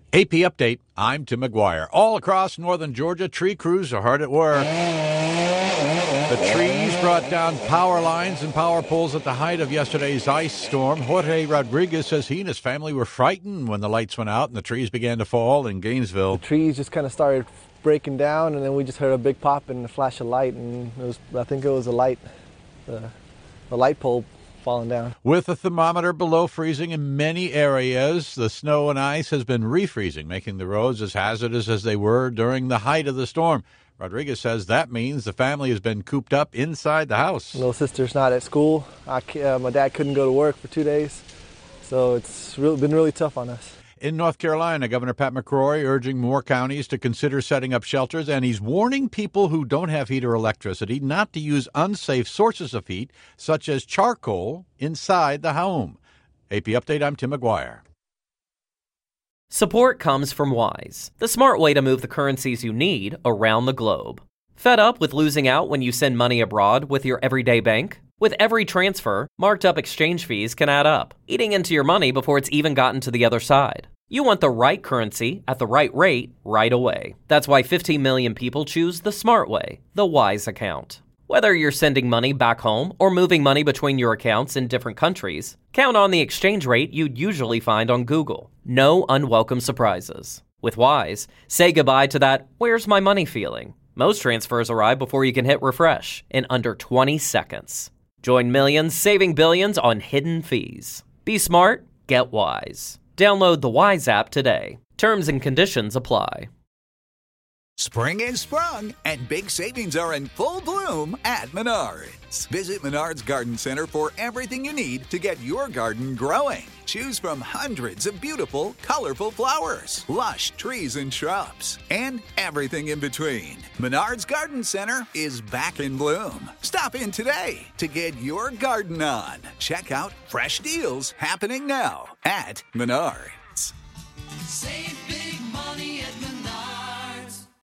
AP Update, I'm Tim McGuire. All across northern Georgia, tree crews are hard at work. The trees brought down power lines and power poles at the height of yesterday's ice storm. Jorge Rodriguez says he and his family were frightened when the lights went out and the trees began to fall in Gainesville. The trees just kind of started breaking down, and then we just heard a big pop and a flash of light, and I think it was a light pole falling down. With the thermometer below freezing in many areas, the snow and ice has been refreezing, making the roads as hazardous as they were during the height of the storm. Rodriguez says that means the family has been cooped up inside the house. Little sister's not at school. My dad couldn't go to work for 2 days, so it's been really tough on us. In North Carolina, Governor Pat McCrory urging more counties to consider setting up shelters, and he's warning people who don't have heat or electricity not to use unsafe sources of heat, such as charcoal, inside the home. AP Update, I'm Tim McGuire. Support comes from Wise, the smart way to move the currencies you need around the globe. Fed up with losing out when you send money abroad with your everyday bank? With every transfer, marked up exchange fees can add up, eating into your money before it's even gotten to the other side. You want the right currency at the right rate right away. That's why 15 million people choose the smart way, the Wise account. Whether you're sending money back home or moving money between your accounts in different countries, count on the exchange rate you'd usually find on Google. No unwelcome surprises. With Wise, say goodbye to that "where's my money" feeling. Most transfers arrive before you can hit refresh in under 20 seconds. Join millions saving billions on hidden fees. Be smart, get Wise. Download the Wise app today. Terms and conditions apply. Spring is sprung, and big savings are in full bloom at Menards. Visit Menards Garden Center for everything you need to get your garden growing. Choose from hundreds of beautiful, colorful flowers, lush trees and shrubs, and everything in between. Menards Garden Center is back in bloom. Stop in today to get your garden on. Check out fresh deals happening now at Menards. Save big money